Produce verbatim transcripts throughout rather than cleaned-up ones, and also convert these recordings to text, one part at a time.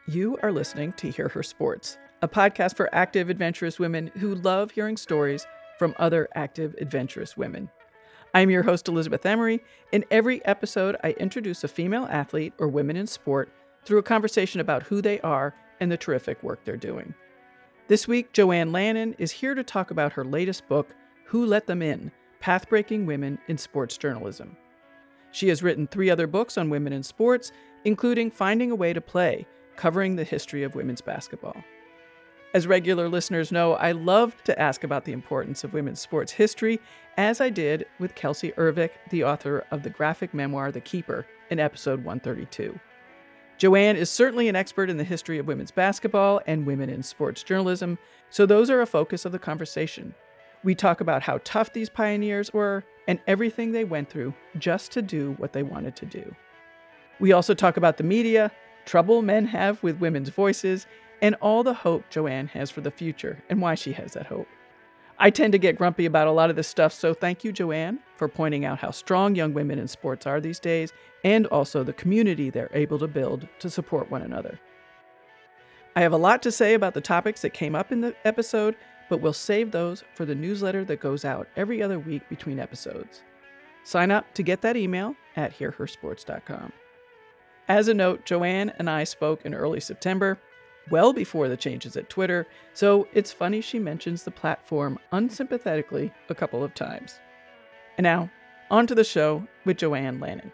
You are listening to Hear Her Sports, a podcast for active, adventurous women who love hearing stories from other active, adventurous women. I'm your host, Elizabeth Emery. In every episode, I introduce a female athlete or women in sport through a conversation about who they are and the terrific work they're doing. This week, Joanne Lannon is here to talk about her latest book, Who Let Them In? Path-Breaking Women in Sports Journalism. She has written three other books on women in sports, including Finding a Way to Play, covering the history of women's basketball. As regular listeners know, I love to ask about the importance of women's sports history, as I did with Kelsey Ervick, the author of the graphic memoir, The Keeper, in episode one thirty-two. Joanne is certainly an expert in the history of women's basketball and women in sports journalism, so those are a focus of the conversation. We talk about how tough these pioneers were and everything they went through just to do what they wanted to do. We also talk about the media, trouble men have with women's voices, and all the hope Joanne has for the future and why she has that hope. I tend to get grumpy about a lot of this stuff, so thank you, Joanne, for pointing out how strong young women in sports are these days, and also the community they're able to build to support one another. I have a lot to say about the topics that came up in the episode, but we'll save those for the newsletter that goes out every other week between episodes. Sign up to get that email at hear her sports dot com. As a note, Joanne and I spoke in early September, well before the changes at Twitter, so it's funny she mentions the platform unsympathetically a couple of times. And now, on to the show with Joanne Lannon.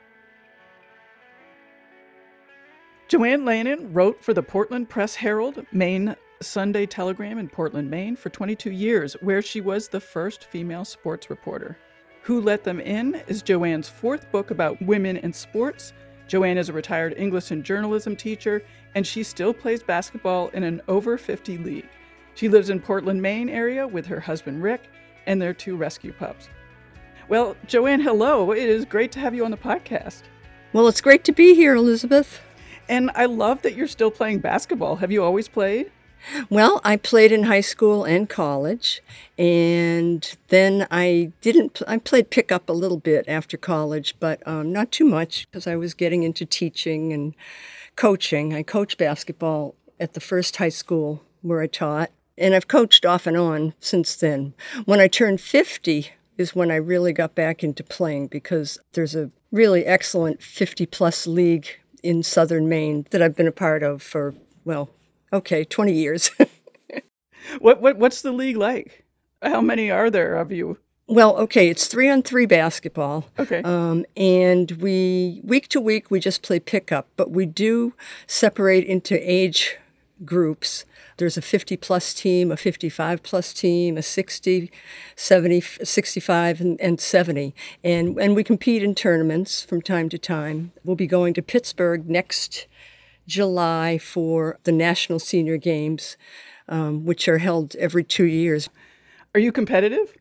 Joanne Lannon wrote for the Portland Press-Herald, Maine Sunday Telegram in Portland, Maine for twenty-two years, where she was the first female sports reporter. Who Let Them In is Joanne's fourth book about women in sports. Joanne is a retired English and journalism teacher, and she still plays basketball in an over fifty league. She lives in Portland, Maine area with her husband, Rick, and their two rescue pups. Well, Joanne, hello. It is great to have you on the podcast. Well, it's great to be here, Elizabeth. And I love that you're still playing basketball. Have you always played? Well, I played in high school and college, and then I didn't, I played pickup a little bit after college, but um, not too much because I was getting into teaching and coaching. I coached basketball at the first high school where I taught, and I've coached off and on since then. When I turned fifty is when I really got back into playing because there's a really excellent fifty-plus league in southern Maine that I've been a part of for, well, okay, twenty years. what what what's the league like? How many are there of you? Well, okay, it's three on three basketball. Okay. Um, and we week to week we just play pickup, but we do separate into age groups. There's a fifty plus team, a fifty-five plus team, a sixty, seventy, sixty-five, and, and seventy. And and we compete in tournaments from time to time. We'll be going to Pittsburgh next July for the National Senior Games, um, which are held every two years. Are you competitive?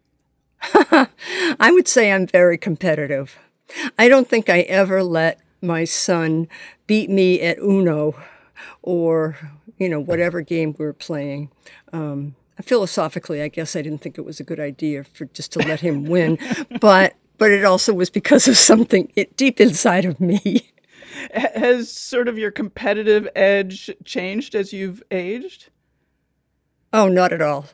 I would say I'm very competitive. I don't think I ever let my son beat me at Uno or, you know, whatever game we were playing. Um, philosophically, I guess I didn't think it was a good idea for just to let him win, but but it also was because of something deep inside of me. Has sort of your competitive edge changed as you've aged? Oh, not at all.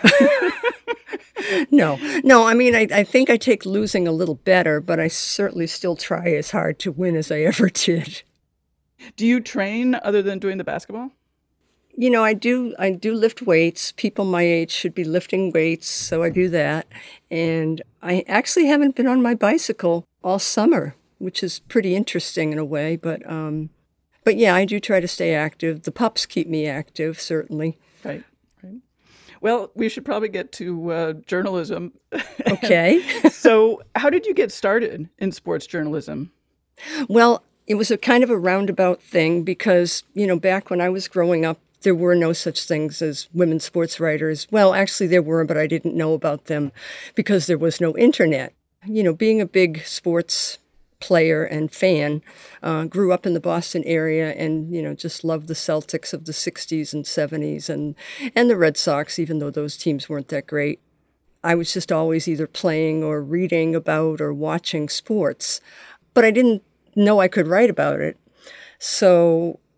No, no, I mean, I, I think I take losing a little better, but I certainly still try as hard to win as I ever did. Do you train other than doing the basketball? You know, I do I do lift weights. People my age should be lifting weights, so I do that. And I actually haven't been on my bicycle all summer, which is pretty interesting in a way. But, um, but yeah, I do try to stay active. The pups keep me active, certainly. Right, right. Well, we should probably get to uh, journalism. Okay. So how did you get started in sports journalism? Well, it was a kind of a roundabout thing because, you know, back when I was growing up, there were no such things as women sports writers. Well, actually there were, but I didn't know about them because there was no internet. You know, being a big sports player and fan, uh, grew up in the Boston area and, you know, just loved the Celtics of the sixties and seventies and, and the Red Sox, even though those teams weren't that great. I was just always either playing or reading about or watching sports, but I didn't know I could write about it. So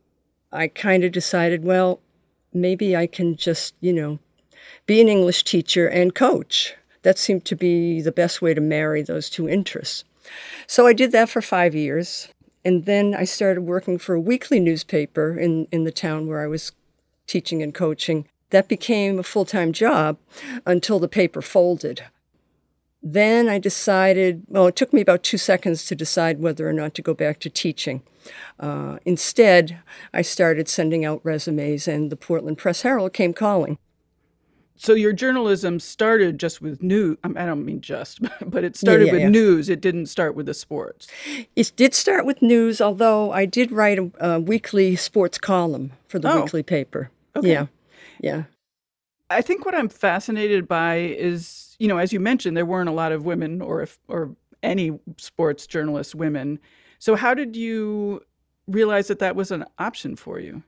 I kind of decided, well, maybe I can just, you know, be an English teacher and coach. That seemed to be the best way to marry those two interests. So I did that for five years. And then I started working for a weekly newspaper in, in the town where I was teaching and coaching. That became a full-time job until the paper folded. Then I decided, well, it took me about two seconds to decide whether or not to go back to teaching. Uh, instead, I started sending out resumes, and the Portland Press-Herald came calling. So your journalism started just with news. I don't mean just, but it started yeah, yeah, with yeah. news. It didn't start with the sports. It did start with news, although I did write a, a weekly sports column for the Oh. weekly paper. Okay. Yeah, yeah. I think what I'm fascinated by is, you know, as you mentioned, there weren't a lot of women or if, or any sports journalists women. So how did you realize that that was an option for you?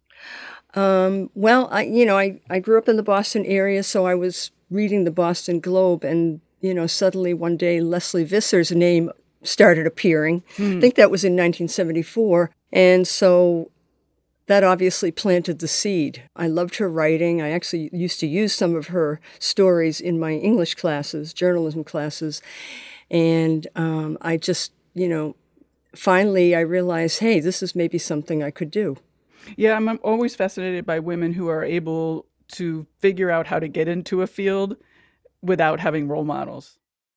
Um, well, I, you know, I, I grew up in the Boston area, so I was reading the Boston Globe, and, you know, suddenly one day Leslie Visser's name started appearing. Hmm. I think that was in nineteen seventy-four. And so that obviously planted the seed. I loved her writing. I actually used to use some of her stories in my English classes, journalism classes. And um, I just, you know, finally I realized, hey, this is maybe something I could do. Yeah, I'm, I'm always fascinated by women who are able to figure out how to get into a field without having role models.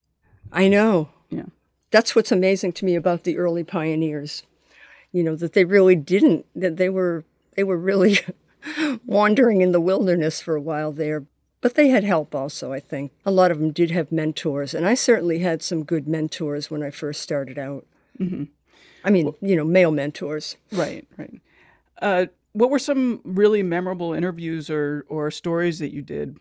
I know. Yeah. That's what's amazing to me about the early pioneers. You know, that they really didn't, that they were they were really wandering in the wilderness for a while there. But they had help also, I think. A lot of them did have mentors, and I certainly had some good mentors when I first started out. Mm-hmm. I mean, well, you know, male mentors. Right, right. Uh, what were some really memorable interviews or, or stories that you did?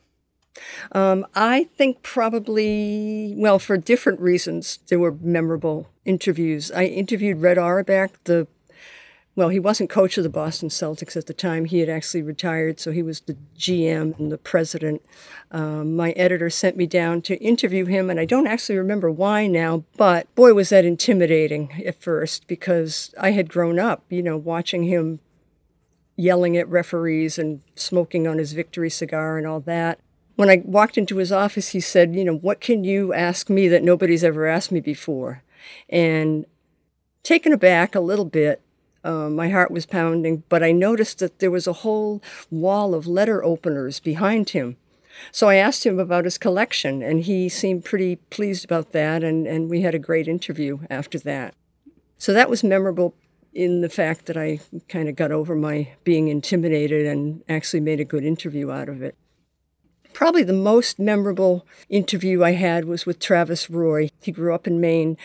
Um, I think probably, well, for different reasons, there were memorable interviews. I interviewed Red Auerbach, the Well, he wasn't coach of the Boston Celtics at the time. He had actually retired, so he was the G M and the president. Um, my editor sent me down to interview him, and I don't actually remember why now, but boy, was that intimidating at first, because I had grown up, you know, watching him yelling at referees and smoking on his victory cigar and all that. When I walked into his office, he said, you know, what can you ask me that nobody's ever asked me before? And taken aback a little bit, Uh, my heart was pounding, but I noticed that there was a whole wall of letter openers behind him. So I asked him about his collection, and he seemed pretty pleased about that, and, and we had a great interview after that. So that was memorable in the fact that I kind of got over my being intimidated and actually made a good interview out of it. Probably the most memorable interview I had was with Travis Roy. He grew up in Maine.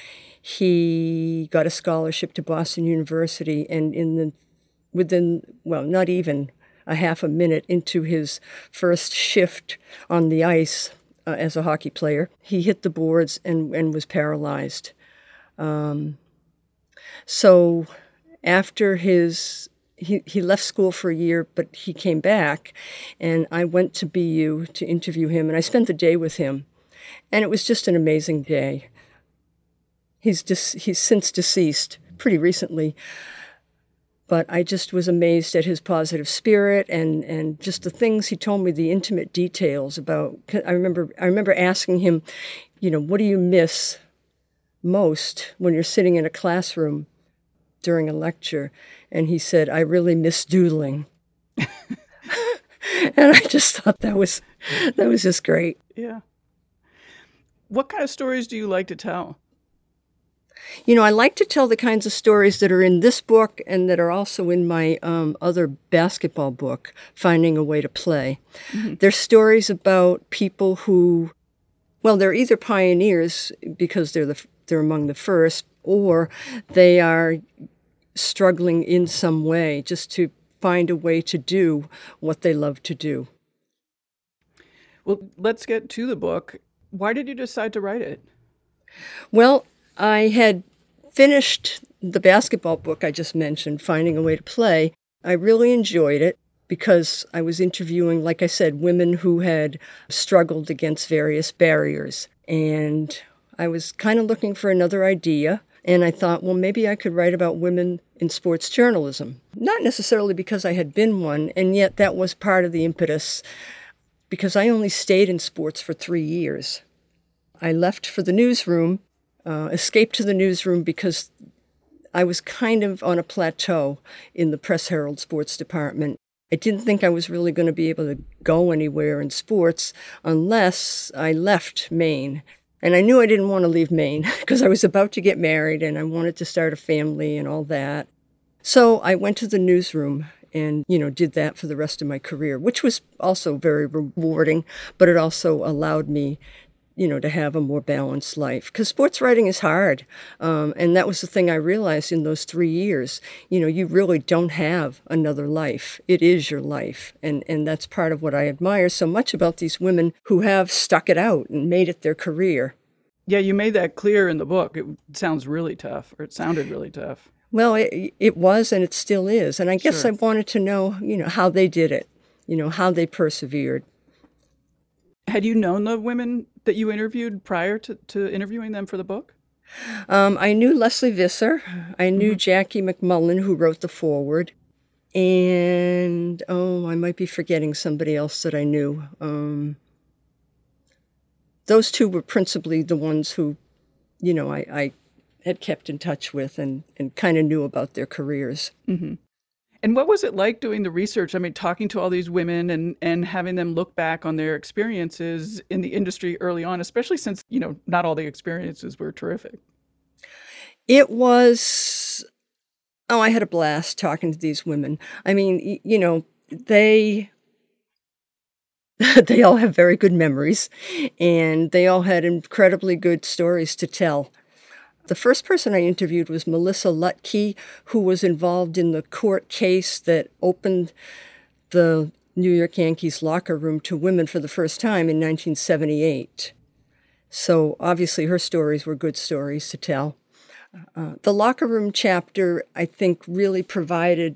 He got a scholarship to Boston University, and in the within, well, not even a half a minute into his first shift on the ice uh, as a hockey player, he hit the boards and, and was paralyzed. Um, so after his, he, he left school for a year, but he came back, and I went to B U to interview him, and I spent the day with him, and it was just an amazing day. He's dis- he's since deceased pretty recently, but I just was amazed at his positive spirit and, and just the things he told me, the intimate details about. I remember I remember asking him, you know, what do you miss most when you're sitting in a classroom during a lecture? And he said, I really miss doodling. And I just thought that was that was just great. Yeah. What kind of stories do you like to tell? You know, I like to tell the kinds of stories that are in this book and that are also in my um, other basketball book, Finding a Way to Play. Mm-hmm. They're stories about people who, well, they're either pioneers because they're the they're among the first, or they are struggling in some way just to find a way to do what they love to do. Well, let's get to the book. Why did you decide to write it? Well, I had finished the basketball book I just mentioned, Finding a Way to Play. I really enjoyed it because I was interviewing, like I said, women who had struggled against various barriers. And I was kind of looking for another idea. And I thought, well, maybe I could write about women in sports journalism. Not necessarily because I had been one, and yet that was part of the impetus, because I only stayed in sports for three years. I left for the newsroom, uh, escaped to the newsroom because I was kind of on a plateau in the Press Herald sports department. I didn't think I was really going to be able to go anywhere in sports unless I left Maine. And I knew I didn't want to leave Maine because I was about to get married and I wanted to start a family and all that. So I went to the newsroom and, you know, did that for the rest of my career, which was also very rewarding, but it also allowed me, you know, to have a more balanced life. Because sports writing is hard. Um, and that was the thing I realized in those three years. You know, you really don't have another life. It is your life. And, and that's part of what I admire so much about these women who have stuck it out and made it their career. Yeah, you made that clear in the book. It sounds really tough, or it sounded really tough. Well, it, it was, and it still is. And I guess Sure. I wanted to know, you know, how they did it, you know, how they persevered. Had you known the women that you interviewed prior to, to interviewing them for the book? Um, I knew Leslie Visser. I knew mm-hmm. Jackie McMullen, who wrote the foreword. And, oh, I might be forgetting somebody else that I knew. Um, those two were principally the ones who, you know, I, I had kept in touch with and, and kind of knew about their careers. Mm-hmm. And what was it like doing the research? I mean, talking to all these women and, and having them look back on their experiences in the industry early on, especially since, you know, not all the experiences were terrific. It was, oh, I had a blast talking to these women. I mean, you know, they, they all have very good memories and they all had incredibly good stories to tell. The first person I interviewed was Melissa Lutke, who was involved in the court case that opened the New York Yankees locker room to women for the first time in nineteen seventy-eight. So obviously her stories were good stories to tell. Uh, the locker room chapter, I think, really provided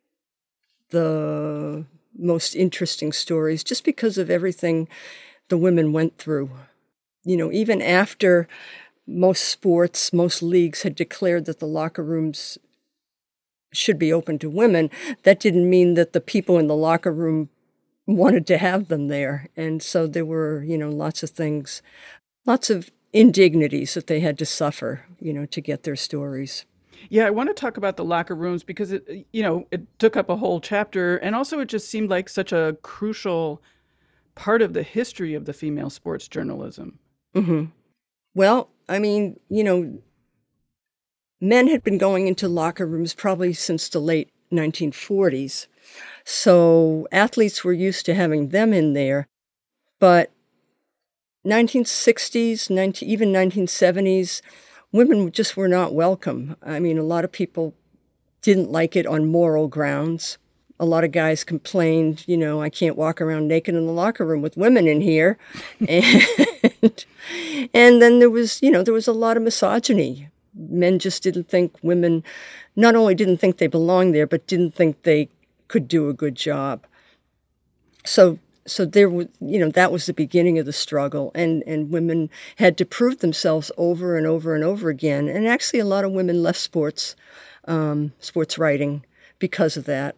the most interesting stories just because of everything the women went through. You know, even after most sports, most leagues had declared that the locker rooms should be open to women, that didn't mean that the people in the locker room wanted to have them there. And so there were, you know, lots of things, lots of indignities that they had to suffer, you know, to get their stories. Yeah, I want to talk about the locker rooms because, it, you know, it took up a whole chapter. And also it just seemed like such a crucial part of the history of the female sports journalism. Mm-hmm. Well, I mean, you know, men had been going into locker rooms probably since the late nineteen forties. So athletes were used to having them in there. But nineteen sixties, nineteen, even nineteen seventies, women just were not welcome. I mean, a lot of people didn't like it on moral grounds. A lot of guys complained, you know, I can't walk around naked in the locker room with women in here. and, and then there was, you know, there was a lot of misogyny. Men just didn't think women, not only didn't think they belonged there, but didn't think they could do a good job. So so there was, you know, that was the beginning of the struggle. And, and women had to prove themselves over and over and over again. And actually a lot of women left sports, um, sports writing because of that.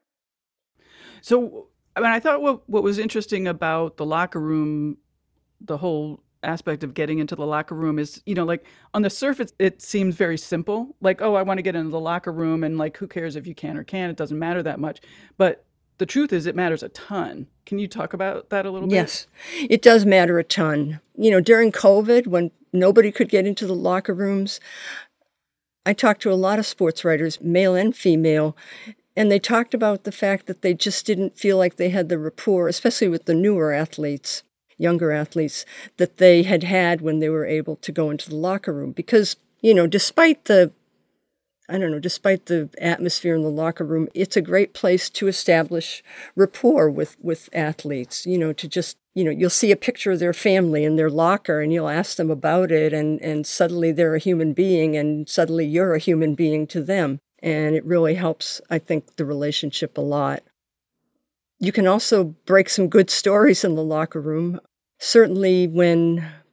So, I mean, I thought what, what was interesting about the locker room, the whole aspect of getting into the locker room is, you know, like on the surface, it seems very simple. Like, oh, I want to get into the locker room and like, who cares if you can or can't? It doesn't matter that much. But the truth is it matters a ton. Can you talk about that a little bit? Yes, it does matter a ton. You know, during COVID, when nobody could get into the locker rooms, I talked to a lot of sports writers, male and female, and they talked about the fact that they just didn't feel like they had the rapport, especially with the newer athletes, younger athletes, that they had had when they were able to go into the locker room. Because, you know, despite the, I don't know, despite the atmosphere in the locker room, it's a great place to establish rapport with, with athletes, you know, to just, you know, you'll see a picture of their family in their locker and you'll ask them about it and, and suddenly they're a human being and suddenly you're a human being to them. And it really helps, I think, the relationship a lot. You can also break some good stories in the locker room. Certainly when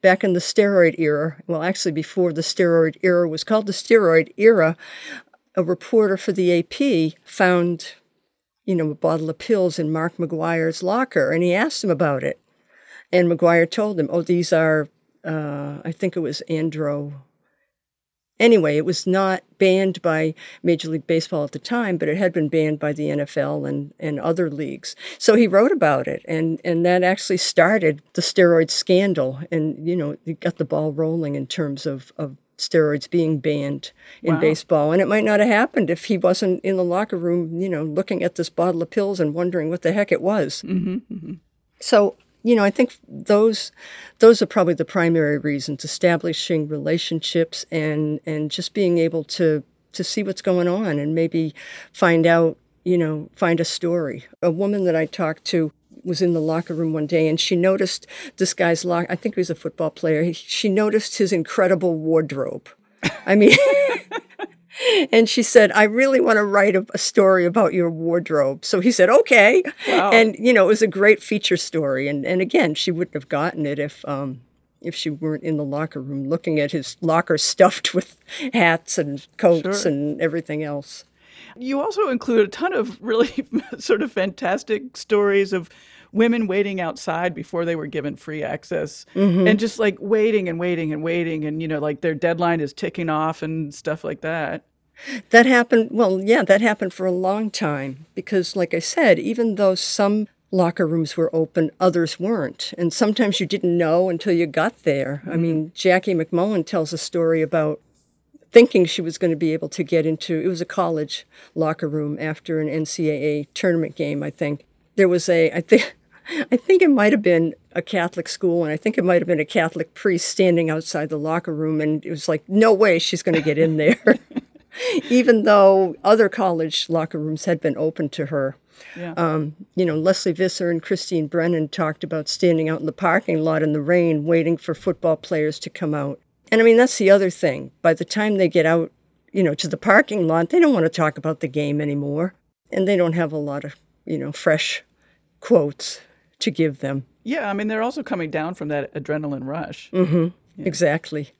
back in the steroid era, well, actually before the steroid era was called the steroid era, a reporter for the A P found, you know, a bottle of pills in Mark McGuire's locker, and he asked him about it. And McGuire told him, oh, these are, uh, I think it was andro. Anyway, it was not banned by Major League Baseball at the time, but it had been banned by the N F L and, and other leagues. So he wrote about it, and, and that actually started the steroid scandal. And, you know, it got the ball rolling in terms of, of steroids being banned in Wow. baseball. And it might not have happened if he wasn't in the locker room, you know, looking at this bottle of pills and wondering what the heck it was. Mm-hmm, mm-hmm. So, you know, I think those those are probably the primary reasons: establishing relationships and and just being able to to see what's going on and maybe find out, you know, find a story. A woman that I talked to was in the locker room one day, and she noticed this guy's lock. I think he was a football player. He, she noticed his incredible wardrobe. I mean. And she said, I really want to write a, a story about your wardrobe. So he said, okay. Wow. And, you know, it was a great feature story. And, and again, she wouldn't have gotten it if um, if she weren't in the locker room looking at his locker stuffed with hats and coats Sure. and everything else. You also include a ton of really sort of fantastic stories of women waiting outside before they were given free access, Mm-hmm. and just like waiting and waiting and waiting. And, you know, like their deadline is ticking off and stuff like that. That happened, well, yeah, that happened for a long time because, like I said, even though some locker rooms were open, others weren't. And sometimes you didn't know until you got there. Mm-hmm. I mean, Jackie McMullen tells a story about thinking she was going to be able to get into, it was a college locker room after an N C double A tournament game, I think. There was a, I think, I think it might have been a Catholic school, and I think it might have been a Catholic priest standing outside the locker room, and it was like, no way she's going to get in there. Even though other college locker rooms had been open to her. Yeah. Um, you know, Leslie Visser and Christine Brennan talked about standing out in the parking lot in the rain waiting for football players to come out. And I mean, that's the other thing. By the time they get out, you know, to the parking lot, they don't want to talk about the game anymore. And they don't have a lot of, you know, fresh quotes to give them. Yeah, I mean, they're also coming down from that adrenaline rush. Mm-hmm. Yeah. Exactly.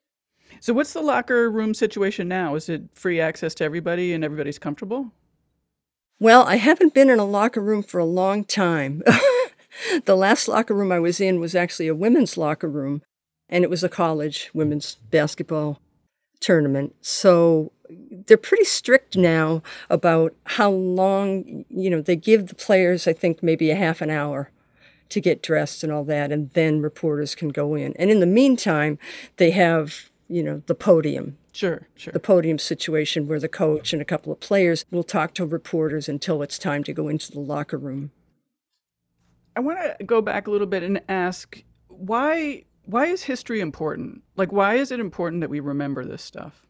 So what's the locker room situation now? Is it free access to everybody and everybody's comfortable? Well, I haven't been in a locker room for a long time. The last locker room I was in was actually a women's locker room, and it was a college women's basketball tournament. So they're pretty strict now about how long, you know, they give the players, I think, maybe a half an hour to get dressed and all that, and then reporters can go in. And in the meantime, they have, you know, the podium. Sure, sure. The podium situation where the coach and a couple of players will talk to reporters until it's time to go into the locker room. I want to go back a little bit and ask, why why is history important? Like, why is it important that we remember this stuff?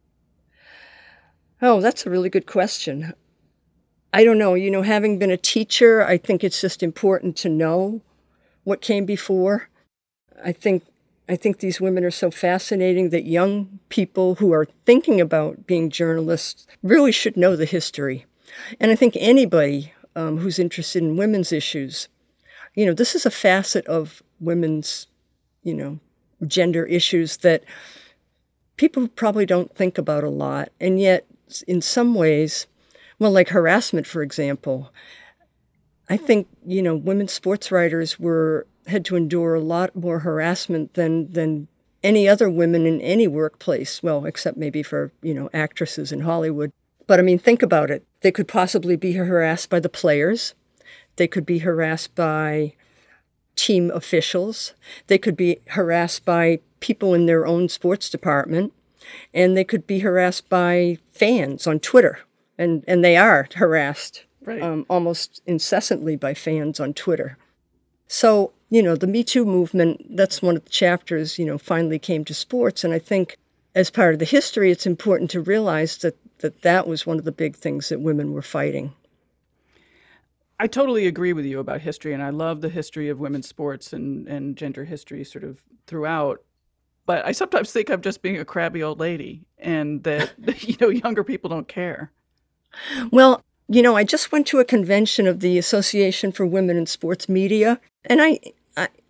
Oh, that's a really good question. I don't know. You know, having been a teacher, I think it's just important to know what came before. I think I think these women are so fascinating that young people who are thinking about being journalists really should know the history. And I think anybody um, who's interested in women's issues, you know, this is a facet of women's, you know, gender issues that people probably don't think about a lot. And yet, in some ways, well, like harassment, for example, I think, you know, women sports writers were had to endure a lot more harassment than than any other women in any workplace. Well, except maybe for, you know, actresses in Hollywood. But I mean, think about it. They could possibly be harassed by the players. They could be harassed by team officials. They could be harassed by people in their own sports department. And they could be harassed by fans on Twitter. And, and they are harassed Right. um, almost incessantly by fans on Twitter. So, you know, the Me Too movement, that's one of the chapters, you know, finally came to sports. And I think as part of the history, it's important to realize that that, that was one of the big things that women were fighting. I totally agree with you about history, and I love the history of women's sports and, and gender history sort of throughout. But I sometimes think I'm just being a crabby old lady and that, you know, younger people don't care. Well, you know, I just went to a convention of the Association for Women in Sports Media, and I, I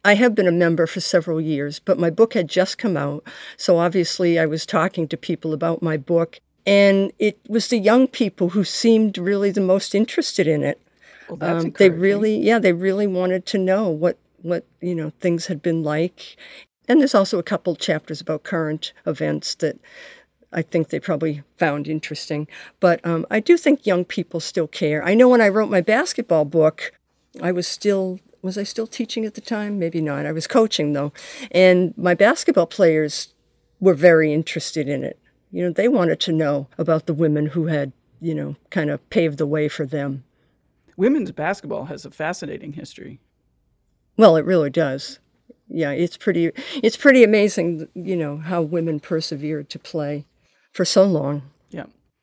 I have been a member for several years, but my book had just come out. So obviously I was talking to people about my book, and it was the young people who seemed really the most interested in it. Well, that's um, they encouraging. really, yeah, they really wanted to know what, what, you know, things had been like. And there's also a couple chapters about current events that I think they probably found interesting. But um, I do think young people still care. I know when I wrote my basketball book, I was still, was I still teaching at the time? Maybe not. I was coaching, though. And my basketball players were very interested in it. You know, they wanted to know about the women who had, you know, kind of paved the way for them. Women's basketball has a fascinating history. Well, it really does. Yeah, it's pretty, it's pretty amazing, you know, how women persevered to play for so long. Yeah.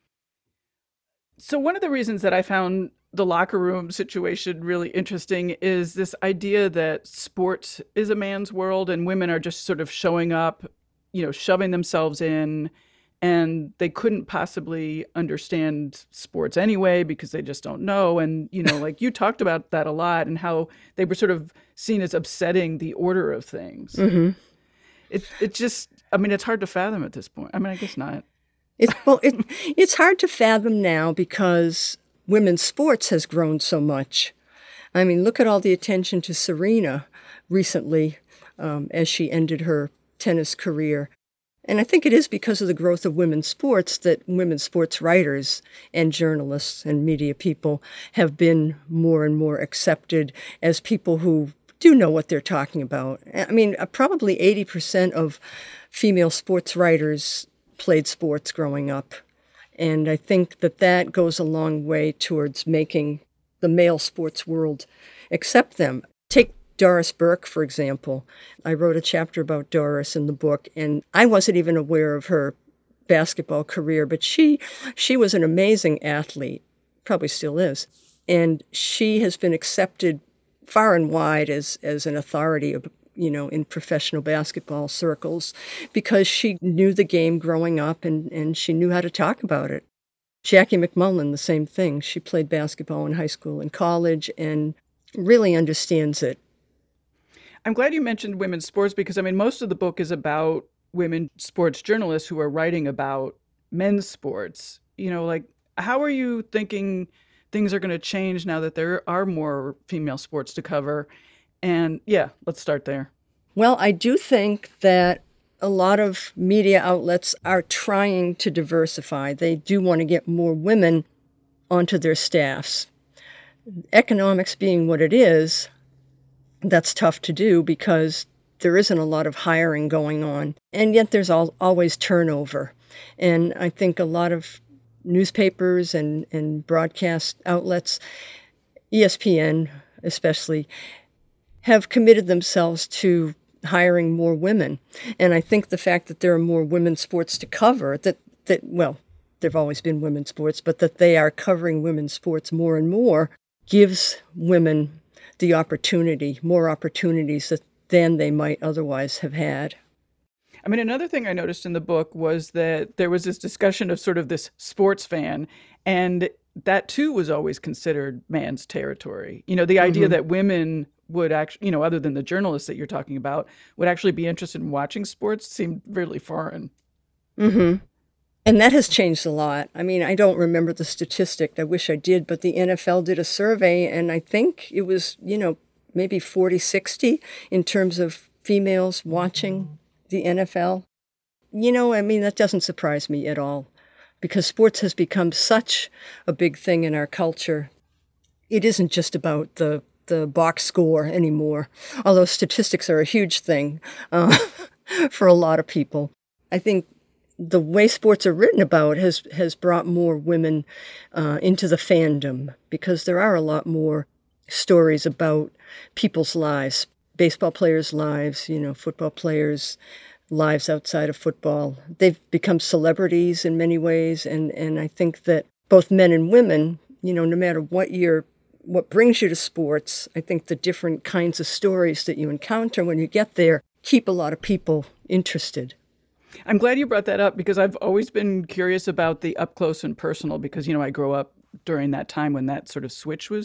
So one of the reasons that I found the locker room situation really interesting is this idea that sports is a man's world and women are just sort of showing up, you know, shoving themselves in, and they couldn't possibly understand sports anyway because they just don't know. And, you know, like you talked about that a lot and how they were sort of seen as upsetting the order of things. Mm-hmm. It, it just, I mean, it's hard to fathom at this point. I mean, I guess not. It, well, it, it's hard to fathom now because women's sports has grown so much. I mean, look at all the attention to Serena recently um, as she ended her tennis career. And I think it is because of the growth of women's sports that women's sports writers and journalists and media people have been more and more accepted as people who do know what they're talking about. I mean, probably eighty percent of female sports writers played sports growing up. And I think that that goes a long way towards making the male sports world accept them. Take Doris Burke, for example. I wrote a chapter about Doris in the book, and I wasn't even aware of her basketball career, but she she was an amazing athlete, probably still is. And she has been accepted far and wide as, as an authority of, you know, in professional basketball circles because she knew the game growing up and, and she knew how to talk about it. Jackie McMullen, the same thing. She played basketball in high school and college and really understands it. I'm glad you mentioned women's sports because, I mean, most of the book is about women sports journalists who are writing about men's sports. You know, like, how are you thinking things are going to change now that there are more female sports to cover? And yeah, let's start there. Well, I do think that a lot of media outlets are trying to diversify. They do want to get more women onto their staffs. Economics being what it is, that's tough to do because there isn't a lot of hiring going on. And yet there's all, always turnover. And I think a lot of newspapers and, and broadcast outlets, E S P N especially, have committed themselves to hiring more women. And I think the fact that there are more women's sports to cover, that, that well, there have always been women's sports, but that they are covering women's sports more and more gives women the opportunity, more opportunities that, than they might otherwise have had. I mean, another thing I noticed in the book was that there was this discussion of sort of this sports fan, and that too was always considered man's territory. You know, the idea mm-hmm. that women would actually, you know, other than the journalists that you're talking about, would actually be interested in watching sports seemed really foreign. Mm-hmm. And that has changed a lot. I mean, I don't remember the statistic. I wish I did, but the N F L did a survey, and I think it was, you know, maybe forty sixty in terms of females watching the N F L. You know, I mean, that doesn't surprise me at all because sports has become such a big thing in our culture. It isn't just about the, the box score anymore, although statistics are a huge thing uh, for a lot of people. I think the way sports are written about has has brought more women uh, into the fandom because there are a lot more stories about people's lives, baseball players' lives, you know, football players' lives outside of football. They've become celebrities in many ways, and, and I think that both men and women, you know, no matter what you're, what brings you to sports, I think the different kinds of stories that you encounter when you get there keep a lot of people interested. I'm glad you brought that up because I've always been curious about the up close and personal because, you know, I grew up during that time when that sort of switch was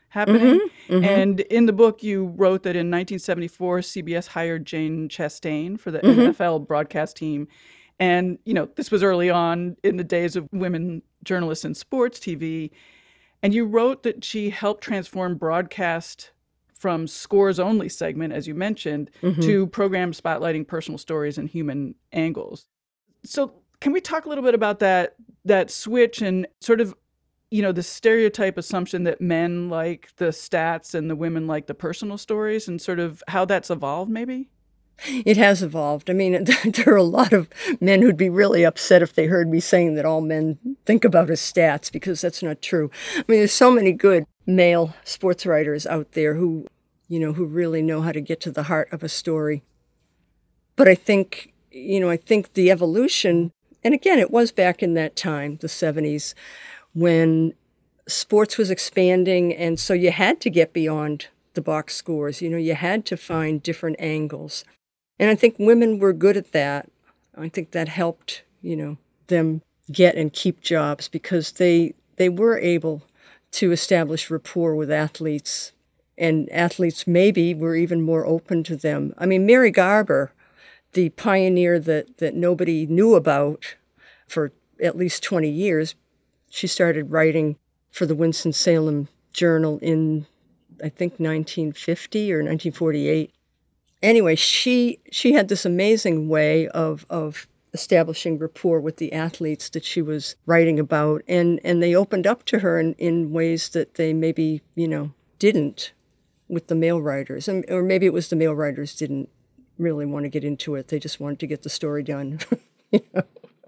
happening. Mm-hmm, mm-hmm. And in the book, you wrote that in nineteen seventy-four, C B S hired Jane Chastain for the Mm-hmm. N F L broadcast team. And, you know, this was early on in the days of women journalists in sports T V. And you wrote that she helped transform broadcast from scores-only segment, as you mentioned, Mm-hmm. to programs spotlighting personal stories and human angles. So can we talk a little bit about that that switch and sort of, you know, the stereotype assumption that men like the stats and the women like the personal stories, and sort of how that's evolved maybe? It has evolved. I mean, there are a lot of men who'd be really upset if they heard me saying that all men think about as stats, because that's not true. I mean, there's so many good male sports writers out there who, you know, who really know how to get to the heart of a story. But I think, you know, I think the evolution, and again, it was back in that time, the seventies, when sports was expanding, and so you had to get beyond the box scores. You know, you had to find different angles. And I think women were good at that. I think that helped, you know, them get and keep jobs, because they they were able to establish rapport with athletes, and athletes maybe were even more open to them. I mean, Mary Garber, the pioneer that, that nobody knew about for at least twenty years, she started writing for the Winston-Salem Journal in, I think, nineteen fifty or nineteen forty-eight. Anyway, she she had this amazing way of of establishing rapport with the athletes that she was writing about, and, and they opened up to her in, in ways that they maybe, you know, didn't with the male writers. And, or maybe it was the male writers didn't really want to get into it. They just wanted to get the story done. You know?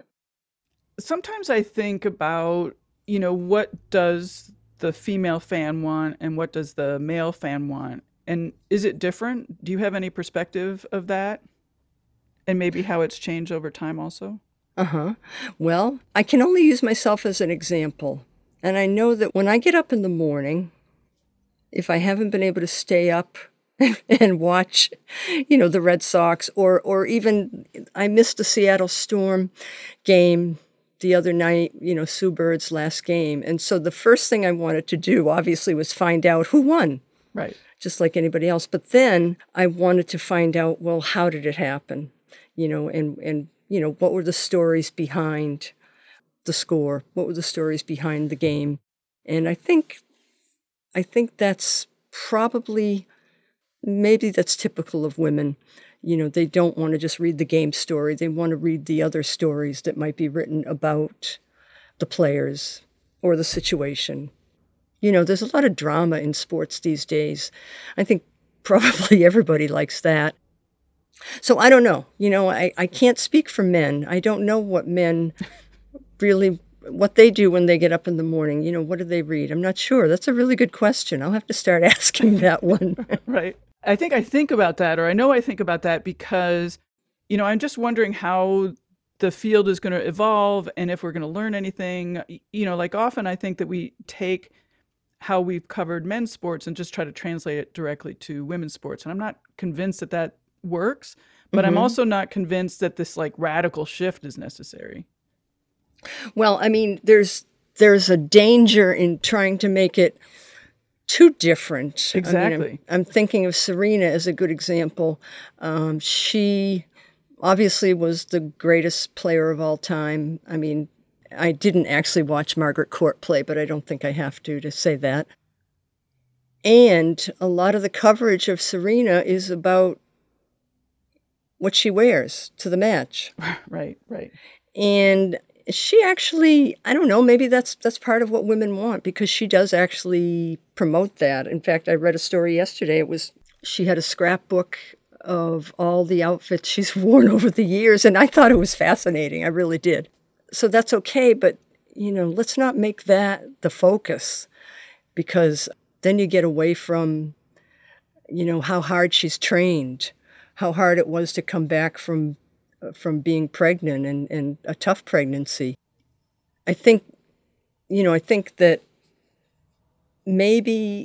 Sometimes I think about, you know, what does the female fan want and what does the male fan want? And is it different? Do you have any perspective of that? And maybe how it's changed over time also? Uh-huh. Well, I can only use myself as an example. And I know that when I get up in the morning, if I haven't been able to stay up and watch, you know, the Red Sox, or or even I missed the Seattle Storm game the other night, you know, Sue Bird's last game. And so the first thing I wanted to do, obviously, was find out who won. Right. Just like anybody else. But then I wanted to find out, well, how did it happen? You know, and, and you know, what were the stories behind the score? What were the stories behind the game? And I think, I think that's probably, maybe that's typical of women. You know, they don't want to just read the game story. They want to read the other stories that might be written about the players or the situation. You know, there's a lot of drama in sports these days. I think probably everybody likes that. So I don't know. You know, I, I can't speak for men. I don't know what men really, what they do when they get up in the morning. You know, what do they read? I'm not sure. That's a really good question. I'll have to start asking that one. Right. I think I think about that, or I know I think about that because, you know, I'm just wondering how the field is going to evolve and if we're going to learn anything. You know, like often I think that we take how we've covered men's sports and just try to translate it directly to women's sports. And I'm not convinced that that works, but mm-hmm. I'm also not convinced that this like radical shift is necessary. Well, I mean, there's there's a danger in trying to make it too different. Exactly. I mean, I'm, I'm thinking of Serena as a good example. Um, she obviously was the greatest player of all time. I mean, I didn't actually watch Margaret Court play, but I don't think I have to to say that. And a lot of the coverage of Serena is about what she wears to the match. Right, right. And she actually, I don't know, maybe that's that's part of what women want, because she does actually promote that. In fact, I read a story yesterday. It was, she had a scrapbook of all the outfits she's worn over the years, and I thought it was fascinating. I really did. So that's okay, but, you know, let's not make that the focus, because then you get away from, you know, how hard she's trained, how hard it was to come back from from being pregnant and, and a tough pregnancy. I think, you know, I think that maybe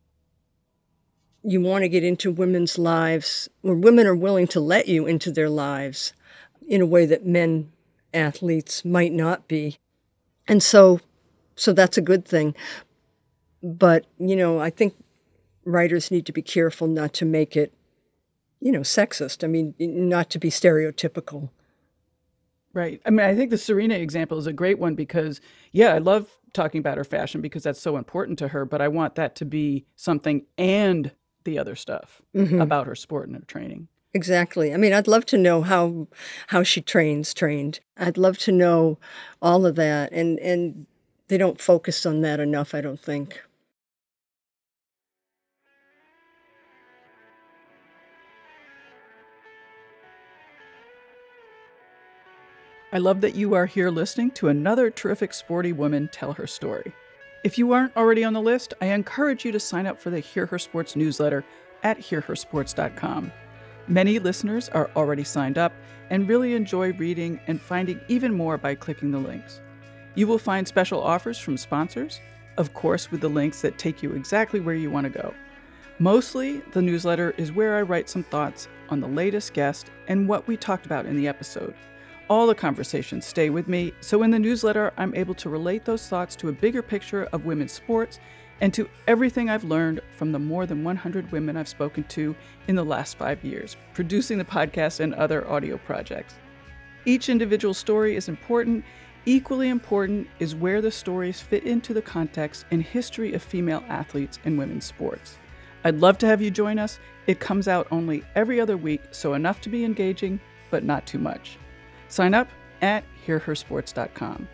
you want to get into women's lives, or women are willing to let you into their lives in a way that men athletes might not be. And so so that's a good thing. But, you know, I think writers need to be careful not to make it, you know, sexist. I mean, not to be stereotypical. Right. I mean, I think the Serena example is a great one because, yeah, I love talking about her fashion because that's so important to her, but I want that to be something and the other stuff mm-hmm. about her sport and her training. Exactly. I mean, I'd love to know how how she trains, trained. I'd love to know all of that. And, and they don't focus on that enough, I don't think. I love that you are here listening to another terrific sporty woman tell her story. If you aren't already on the list, I encourage you to sign up for the Hear Her Sports newsletter at hear her sports dot com. Many listeners are already signed up and really enjoy reading and finding even more by clicking the links. You will find special offers from sponsors, of course with the links that take you exactly where you want to go. Mostly, the newsletter is where I write some thoughts on the latest guest and what we talked about in the episode. All the conversations stay with me, so in the newsletter, I'm able to relate those thoughts to a bigger picture of women's sports and to everything I've learned from the more than one hundred women I've spoken to in the last five years, producing the podcast and other audio projects. Each individual story is important. Equally important is where the stories fit into the context and history of female athletes in women's sports. I'd love to have you join us. It comes out only every other week, so enough to be engaging, but not too much. Sign up at hear her sports dot com.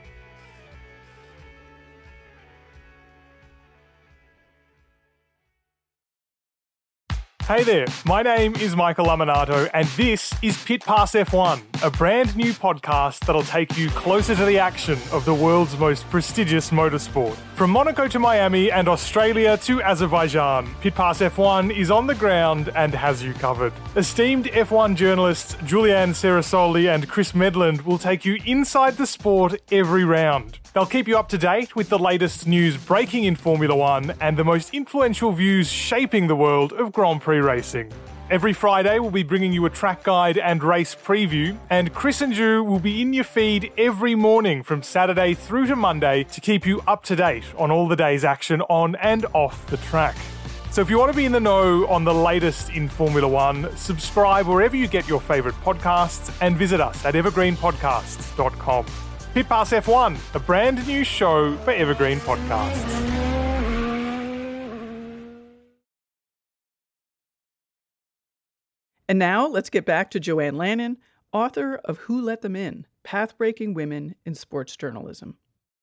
Hey there, my name is Michael Laminato and this is Pit Pass F one, a brand new podcast that'll take you closer to the action of the world's most prestigious motorsport. From Monaco to Miami and Australia to Azerbaijan, Pit Pass F one is on the ground and has you covered. Esteemed F one journalists Julianne Cerasoli and Chris Medland will take you inside the sport every round. They'll keep you up to date with the latest news breaking in Formula One and the most influential views shaping the world of Grand Prix racing. Every Friday, we'll be bringing you a track guide and race preview, and Chris and Ju will be in your feed every morning from Saturday through to Monday to keep you up to date on all the day's action on and off the track. So if you want to be in the know on the latest in Formula One, subscribe wherever you get your favourite podcasts and visit us at evergreen podcasts dot com. Pit Pass F one, a brand new show for Evergreen Podcasts. And now let's get back to Joanne Lannon, author of Who Let Them In? Path-Breaking Women in Sports Journalism.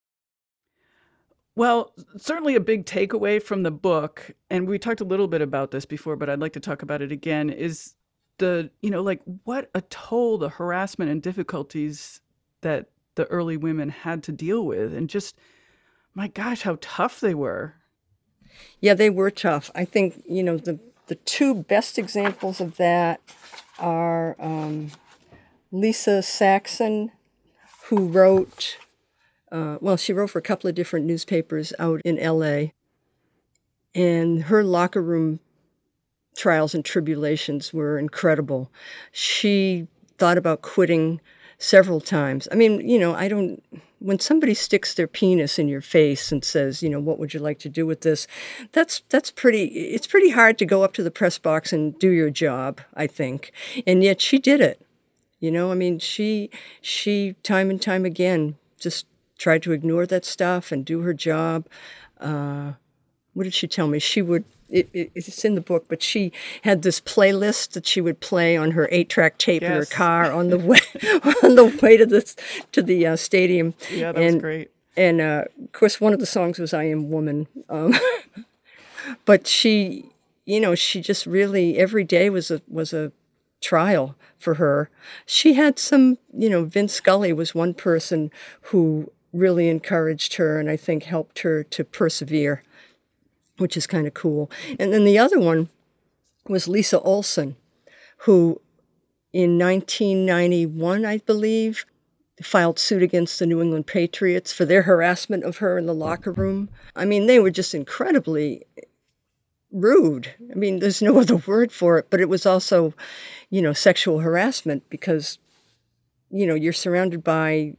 Well, certainly a big takeaway from the book, and we talked a little bit about this before, but I'd like to talk about it again, is the, you know, like what a toll the harassment and difficulties that the early women had to deal with, and just, my gosh, how tough they were. Yeah, they were tough. I think, you know, the, the two best examples of that are um, Lisa Saxon, who wrote, uh, well, she wrote for a couple of different newspapers out in L A, and her locker room trials and tribulations were incredible. She thought about quitting several times. I mean, you know, I don't, when somebody sticks their penis in your face and says, you know, what would you like to do with this? That's, that's pretty, it's pretty hard to go up to the press box and do your job, I think. And yet she did it. You know, I mean, she, she time and time again just tried to ignore that stuff and do her job. Uh, what did she tell me? She would, It, it, it's in the book, but she had this playlist that she would play on her eight-track tape yes. in her car on the way on the way to the to the uh, stadium. Yeah, that and, was great. And uh, of course, one of the songs was "I Am Woman," um, but she, you know, she just really every day was a was a trial for her. She had some, you know, Vince Scully was one person who really encouraged her, and I think helped her to persevere, which is kind of cool. And then the other one was Lisa Olson, who in nineteen ninety-one, I believe, filed suit against the New England Patriots for their harassment of her in the locker room. I mean, they were just incredibly rude. I mean, there's no other word for it, but it was also, you know, sexual harassment because, you know, you're surrounded by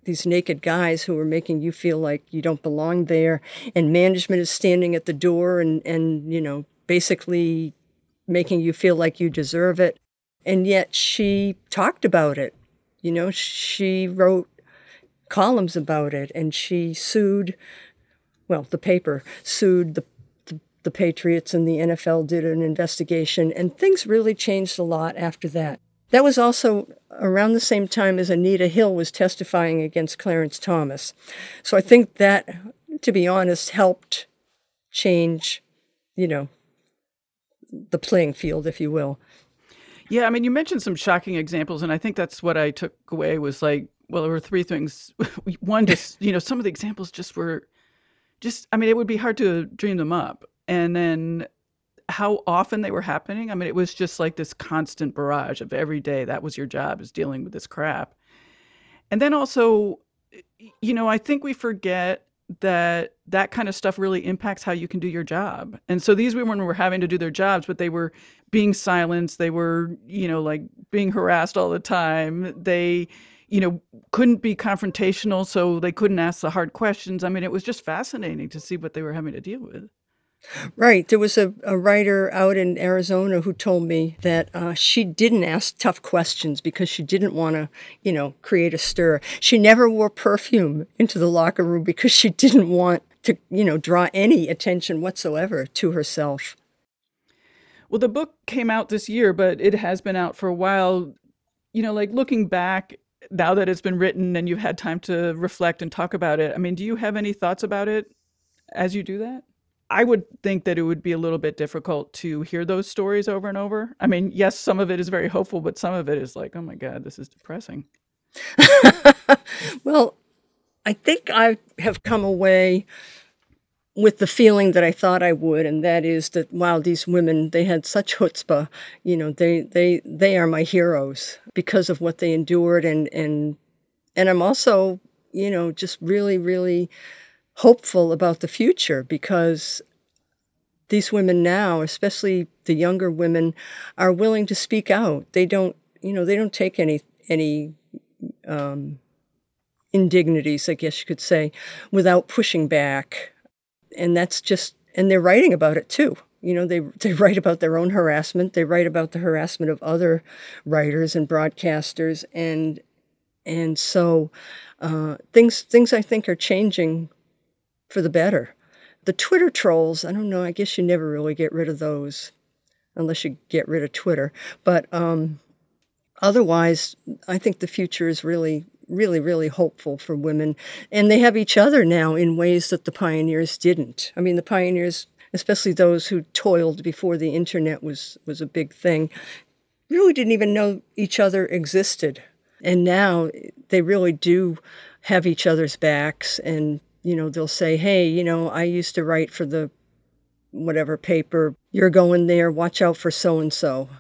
these naked guys who are making you feel like you don't belong there, and management is standing at the door and, and you know, basically making you feel like you deserve it. And yet she talked about it. You know, she wrote columns about it, and she sued, well, the paper sued the, the, the Patriots, and the N F L did an investigation, and things really changed a lot after that. That was also around the same time as Anita Hill was testifying against Clarence Thomas. So I think that, to be honest, helped change, you know, the playing field, if you will. Yeah, I mean, you mentioned some shocking examples, and I think that's what I took away was like, well, there were three things. One, just, you know, some of the examples just were just, I mean, it would be hard to dream them up. And then how often they were happening. I mean, it was just like this constant barrage of every day. That was your job, is dealing with this crap. And then also, you know, I think we forget that that kind of stuff really impacts how you can do your job. And so these women were having to do their jobs, but they were being silenced. They were, you know, like being harassed all the time. They, you know, couldn't be confrontational, so they couldn't ask the hard questions. I mean, it was just fascinating to see what they were having to deal with. Right. There was a, a writer out in Arizona who told me that uh, she didn't ask tough questions because she didn't want to, you know, create a stir. She never wore perfume into the locker room because she didn't want to, you know, draw any attention whatsoever to herself. Well, the book came out this year, but it has been out for a while. You know, like looking back, now that it's been written and you've had time to reflect and talk about it, I mean, do you have any thoughts about it as you do that? I would think that it would be a little bit difficult to hear those stories over and over. I mean, yes, some of it is very hopeful, but some of it is like, oh my God, this is depressing. Well, I think I have come away with the feeling that I thought I would, and that is that, wow, these women, they had such chutzpah. You know, they they they are my heroes because of what they endured, and and and I'm also, you know, just really, really hopeful about the future, because these women now, especially the younger women, are willing to speak out. They don't, you know, they don't take any any um, indignities, I guess you could say, without pushing back. And that's just, and they're writing about it too. You know, they they write about their own harassment. They write about the harassment of other writers and broadcasters, and and so uh, things things I think are changing for the better. The Twitter trolls, I don't know, I guess you never really get rid of those unless you get rid of Twitter. But um, otherwise, I think the future is really, really, really hopeful for women. And they have each other now in ways that the pioneers didn't. I mean, the pioneers, especially those who toiled before the internet was, was a big thing, really didn't even know each other existed. And now they really do have each other's backs, and you know, they'll say, hey, you know, I used to write for the whatever paper. You're going there. Watch out for so-and-so.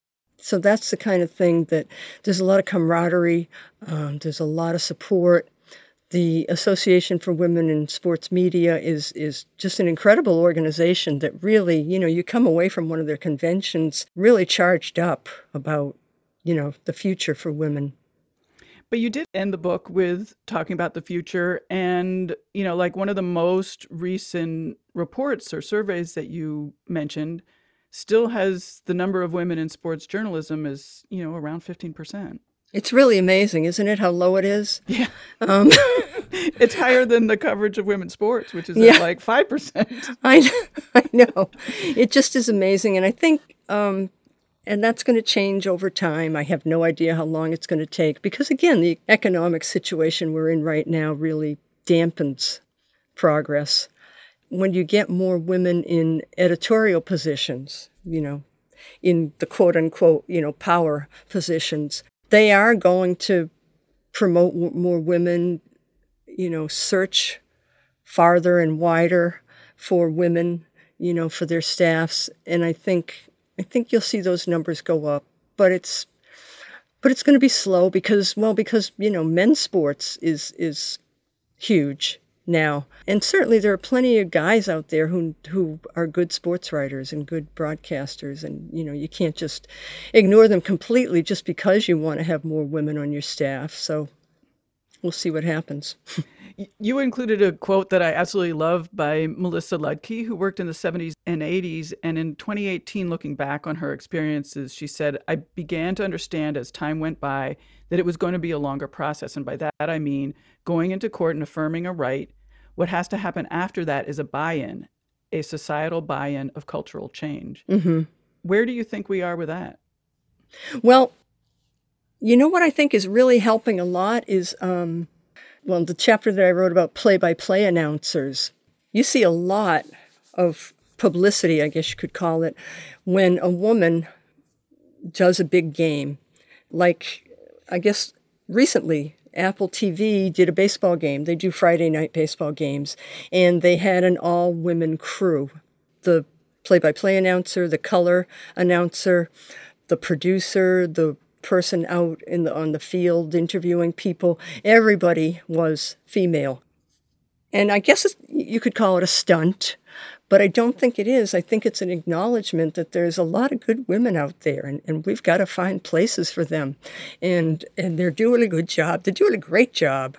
So that's the kind of thing that there's a lot of camaraderie. Um, there's a lot of support. The Association for Women in Sports Media is is just an incredible organization that really, you know, you come away from one of their conventions really charged up about, you know, the future for women. But you did end the book with talking about the future, and, you know, like one of the most recent reports or surveys that you mentioned still has the number of women in sports journalism is, you know, around fifteen percent. It's really amazing, isn't it, how low it is? Yeah. Um, it's higher than the coverage of women's sports, which is yeah. at like five percent. I, I know. It just is amazing. And I think... Um, And that's going to change over time. I have no idea how long it's going to take because, again, the economic situation we're in right now really dampens progress. When you get more women in editorial positions, you know, in the quote-unquote, you know, power positions, they are going to promote more women, you know, search farther and wider for women, you know, for their staffs. And I think... I think you'll see those numbers go up, but it's but it's going to be slow because, well, because, you know, men's sports is is huge now. And certainly there are plenty of guys out there who who are good sports writers and good broadcasters, and, you know, you can't just ignore them completely just because you want to have more women on your staff. So we'll see what happens. You included a quote that I absolutely love by Melissa Ludke, who worked in the seventies and eighties. And in twenty eighteen, looking back on her experiences, she said, "I began to understand as time went by that it was going to be a longer process. And by that, I mean going into court and affirming a right. What has to happen after that is a buy-in, a societal buy-in of cultural change." Mm-hmm. Where do you think we are with that? Well, you know what I think is really helping a lot is... Um, Well, the chapter that I wrote about play-by-play announcers, you see a lot of publicity, I guess you could call it, when a woman does a big game. Like, I guess recently, Apple T V did a baseball game. They do Friday night baseball games, and they had an all-women crew. The play-by-play announcer, the color announcer, the producer, the person out in the on the field interviewing people, everybody was female. And I guess it's, you could call it a stunt, but I don't think it is. I think it's an acknowledgement that there's a lot of good women out there, and, and we've got to find places for them. And and they're doing a good job. They're doing a great job.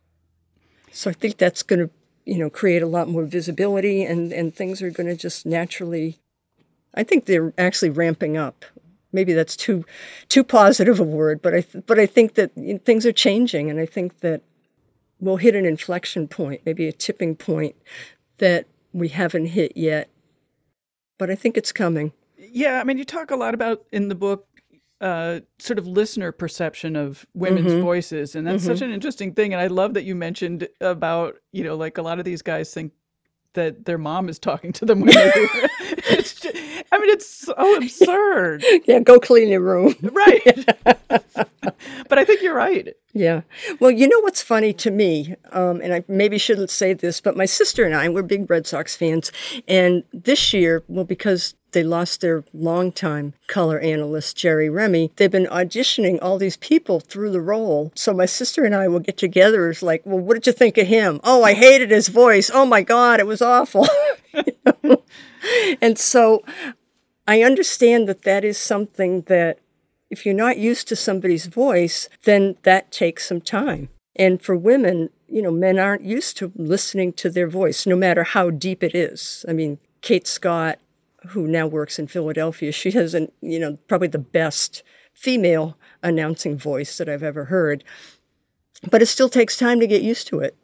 So I think that's going to, you know, create a lot more visibility, and, and things are going to just naturally, I think they're actually ramping up. Maybe that's too too positive a word, but I th- but I think that you know, things are changing, and I think that we'll hit an inflection point, maybe a tipping point that we haven't hit yet. But I think it's coming. Yeah, I mean, you talk a lot about in the book uh, sort of listener perception of women's Mm-hmm. voices, and that's Mm-hmm. such an interesting thing. And I love that you mentioned about, you know, like a lot of these guys think that their mom is talking to them when they do it. It's just, I mean, it's so absurd. Yeah, go clean your room. Right. But I think you're right. Yeah. Well, you know what's funny to me, um, and I maybe shouldn't say this, but my sister and I, we're big Red Sox fans. And this year, well, because they lost their longtime color analyst, Jerry Remy, they've been auditioning all these people through the role. So my sister and I will get together. It's like, well, what did you think of him? Oh, I hated his voice. Oh, my God, it was awful. You know? And so I understand that that is something that if you're not used to somebody's voice, then that takes some time. And for women, you know, men aren't used to listening to their voice, no matter how deep it is. I mean, Kate Scott, who now works in Philadelphia, she has, an, you know, probably the best female announcing voice that I've ever heard. But it still takes time to get used to it.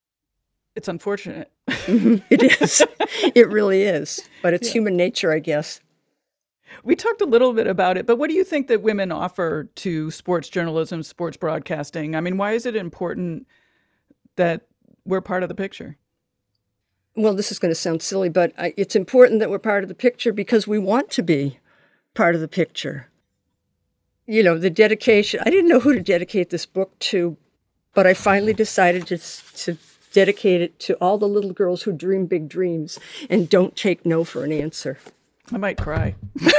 It's unfortunate. It is. It really is. But it's Yeah. human nature, I guess. We talked a little bit about it, but what do you think that women offer to sports journalism, sports broadcasting? I mean, why is it important that we're part of the picture? Well, this is going to sound silly, but I, it's important that we're part of the picture because we want to be part of the picture. You know, the dedication, I didn't know who to dedicate this book to, but I finally decided to, to dedicate it to all the little girls who dream big dreams and don't take no for an answer. I might cry.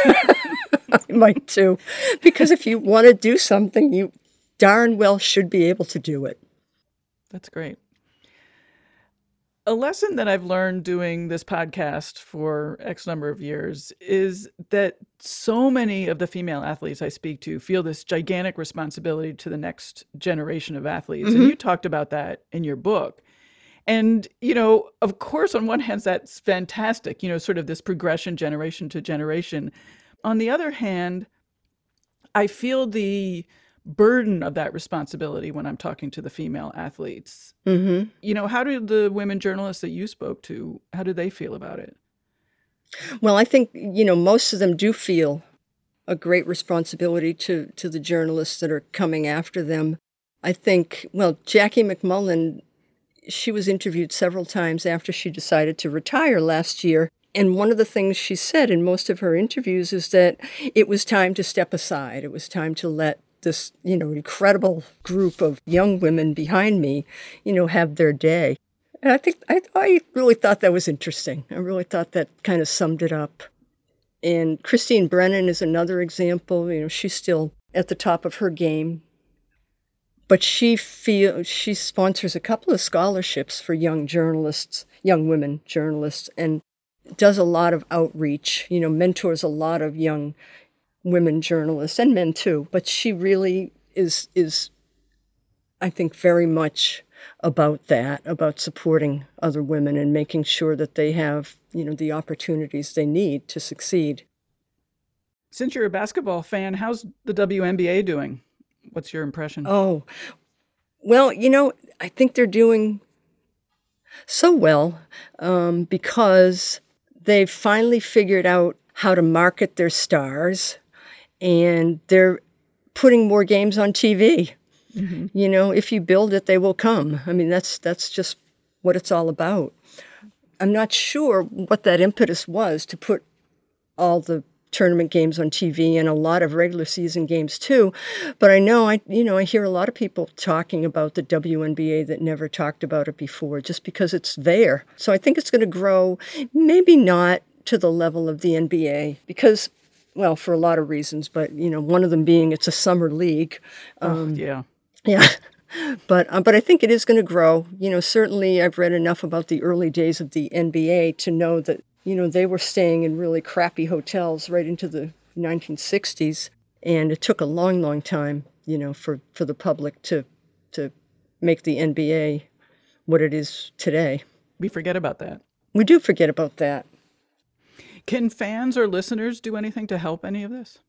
I might too. Because if you want to do something, you darn well should be able to do it. That's great. A lesson that I've learned doing this podcast for X number of years is that so many of the female athletes I speak to feel this gigantic responsibility to the next generation of athletes. Mm-hmm. And you talked about that in your book. And, you know, of course, on one hand, that's fantastic, you know, sort of this progression generation to generation. On the other hand, I feel the burden of that responsibility when I'm talking to the female athletes. Mm-hmm. You know, how do the women journalists that you spoke to, how do they feel about it? Well, I think, you know, most of them do feel a great responsibility to, to the journalists that are coming after them. I think, well, Jackie McMullen, she was interviewed several times after she decided to retire last year. And one of the things she said in most of her interviews is that it was time to step aside. It was time to let this, you know, incredible group of young women behind me, you know, have their day. And I think, I, I really thought that was interesting. I really thought that kind of summed it up. And Christine Brennan is another example. You know, she's still at the top of her game. But she feel she sponsors a couple of scholarships for young journalists, young women journalists, and does a lot of outreach, you know, mentors a lot of young women journalists and men too. But she really is is I think, very much about that, about supporting other women and making sure that they have, you know, the opportunities they need to succeed. Since you're a basketball fan, how's the W N B A doing? What's your impression? Oh, well, you know, I think they're doing so well um, because they've finally figured out how to market their stars, and they're putting more games on T V. Mm-hmm. You know, if you build it, they will come. I mean, that's that's just what it's all about. I'm not sure what that impetus was to put all the tournament games on T V and a lot of regular season games too, but I know I you know I hear a lot of people talking about the W N B A that never talked about it before, just because it's there. So I think it's going to grow, maybe not to the level of the N B A, because, well, for a lot of reasons, but you know, one of them being it's a summer league. Um, oh, yeah. Yeah. But um, but I think it is going to grow. You know, certainly I've read enough about the early days of the N B A to know that, you know, they were staying in really crappy hotels right into the nineteen sixties. And it took a long, long time, you know, for, for the public to to make the N B A what it is today. We forget about that. We do forget about that. Can fans or listeners do anything to help any of this?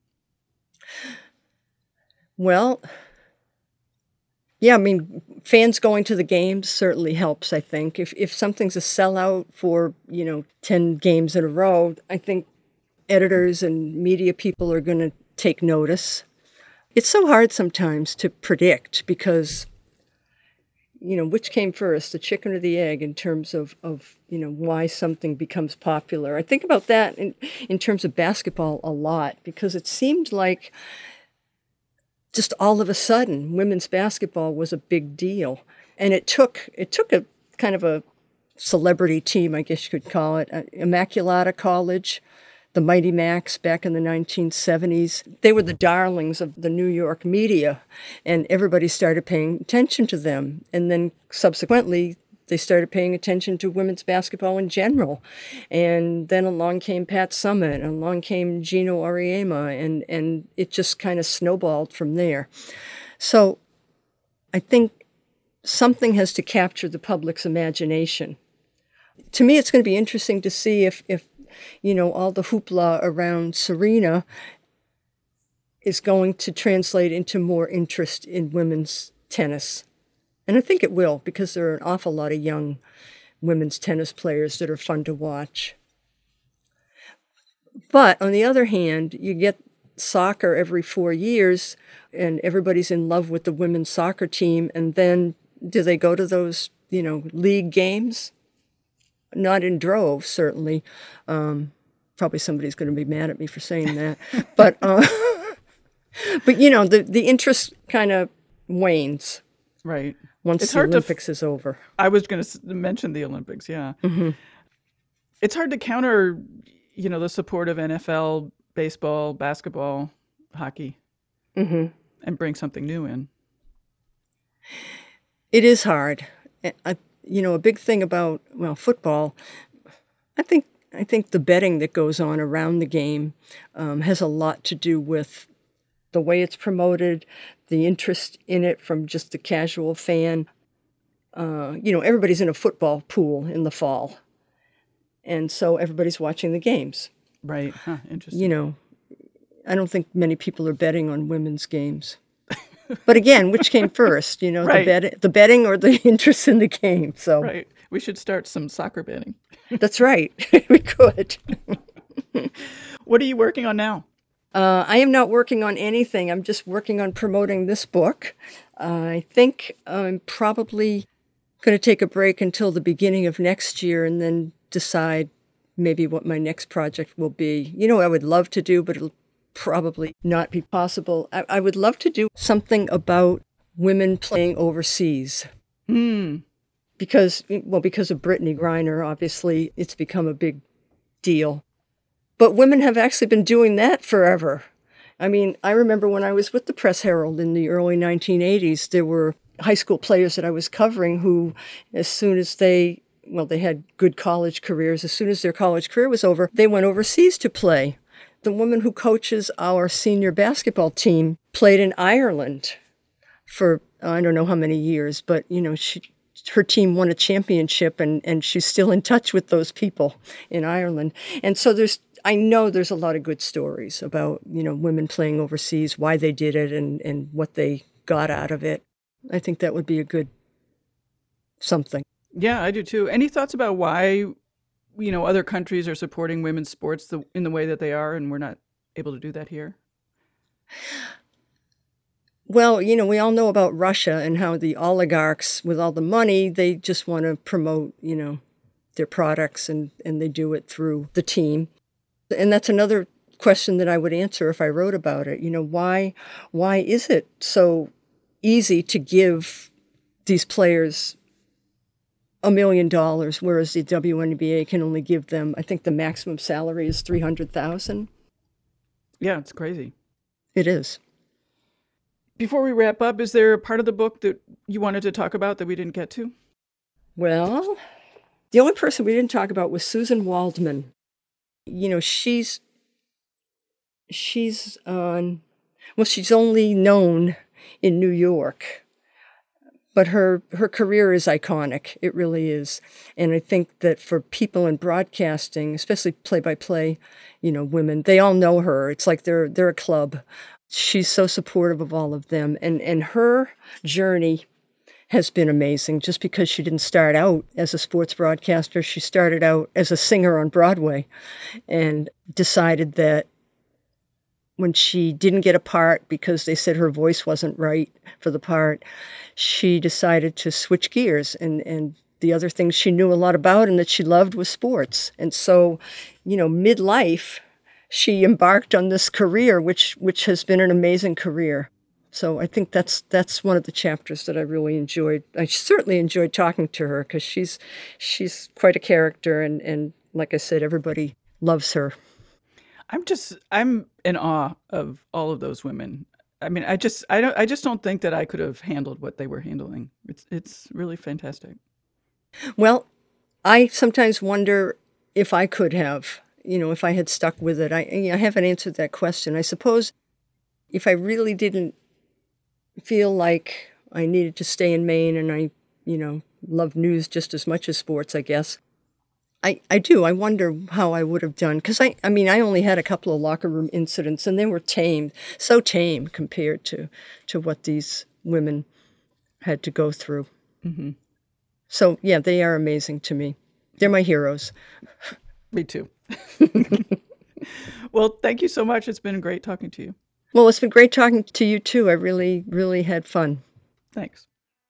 Well, yeah, I mean, fans going to the games certainly helps, I think. If if something's a sellout for, you know, ten games in a row, I think editors and media people are going to take notice. It's so hard sometimes to predict because, you know, which came first, the chicken or the egg, in terms of, of you know, why something becomes popular. I think about that in, in terms of basketball a lot, because it seemed like just all of a sudden, women's basketball was a big deal. And it took it took a kind of a celebrity team, I guess you could call it, Immaculata College, the Mighty Macs back in the nineteen seventies. They were the darlings of the New York media, and everybody started paying attention to them. And then subsequently, they started paying attention to women's basketball in general. And then along came Pat Summitt, and along came Gino Auriemma, and, and it just kind of snowballed from there. So I think something has to capture the public's imagination. To me, it's going to be interesting to see if, if you know, all the hoopla around Serena is going to translate into more interest in women's tennis. And I think it will, because there are an awful lot of young women's tennis players that are fun to watch. But on the other hand, you get soccer every four years, and everybody's in love with the women's soccer team. And then do they go to those, you know, league games? Not in droves, certainly. Um, probably somebody's going to be mad at me for saying that. But, uh, but you know, the, the interest kind of wanes. Right. Once it's the hard Olympics to f- is over. I was going to mention the Olympics, yeah. Mm-hmm. It's hard to counter, you know, the support of N F L, baseball, basketball, hockey, mm-hmm. and bring something new in. It is hard. I, you know, a big thing about, well, football, I think I think the betting that goes on around the game um, has a lot to do with the way it's promoted, the interest in it from just the casual fan. Uh, you know, everybody's in a football pool in the fall. And so everybody's watching the games. Right. Huh, interesting. You know, I don't think many people are betting on women's games. But again, which came first, you know, right. the, bet- the betting or the interest in the game? So right. We should start some soccer betting. That's right. We could. What are you working on now? Uh, I am not working on anything. I'm just working on promoting this book. Uh, I think I'm probably going to take a break until the beginning of next year and then decide maybe what my next project will be. You know, I would love to do, but it'll probably not be possible. I, I would love to do something about women playing overseas. Mm. Because, well, because of Brittany Griner, obviously, it's become a big deal. But women have actually been doing that forever. I mean, I remember when I was with the Press Herald in the early nineteen eighties, there were high school players that I was covering who, as soon as they, well, they had good college careers, as soon as their college career was over, they went overseas to play. The woman who coaches our senior basketball team played in Ireland. for I don't know how many years, but, you know, she, her team won a championship, and, and she's still in touch with those people in Ireland. And so there's, I know there's a lot of good stories about, you know, women playing overseas, why they did it, and, and what they got out of it. I think that would be a good something. Yeah, I do too. Any thoughts about why, you know, other countries are supporting women's sports the, in the way that they are, and we're not able to do that here? Well, you know, we all know about Russia and how the oligarchs with all the money, they just want to promote, you know, their products, and, and they do it through the team. And that's another question that I would answer if I wrote about it. You know, why why is it so easy to give these players a million dollars, whereas the W N B A can only give them, I think the maximum salary is three hundred thousand dollars. Yeah, it's crazy. It is. Before we wrap up, is there a part of the book that you wanted to talk about that we didn't get to? Well, the only person we didn't talk about was Susan Waldman. You know, she's, she's on, well, she's only known in New York, but her, her career is iconic. It really is. And I think that for people in broadcasting, especially play-by-play, you know, women, they all know her. It's like they're, they're a club. She's so supportive of all of them. And, and her journey has been amazing, just because she didn't start out as a sports broadcaster. She started out as a singer on Broadway and decided that when she didn't get a part because they said her voice wasn't right for the part, she decided to switch gears. And, and the other things she knew a lot about and that she loved was sports. And so, you know, midlife, she embarked on this career, which which has been an amazing career. So I think that's that's one of the chapters that I really enjoyed. I certainly enjoyed talking to her because she's she's quite a character, and, and like I said, everybody loves her. I'm just I'm in awe of all of those women. I mean, I just I don't I just don't think that I could have handled what they were handling. It's it's really fantastic. Well, I sometimes wonder if I could have. You know, if I had stuck with it. I, I haven't answered that question. I suppose if I really didn't feel like I needed to stay in Maine, and I, you know, love news just as much as sports, I guess, I, I do. I wonder how I would have done. Because, I, I mean, I only had a couple of locker room incidents, and they were tame, so tame compared to, to what these women had to go through. Mm-hmm. So, yeah, they are amazing to me. They're my heroes. Me too. Well, thank you so much. It's been great talking to you. Well, it's been great talking to you, too. I really, really had fun. Thanks.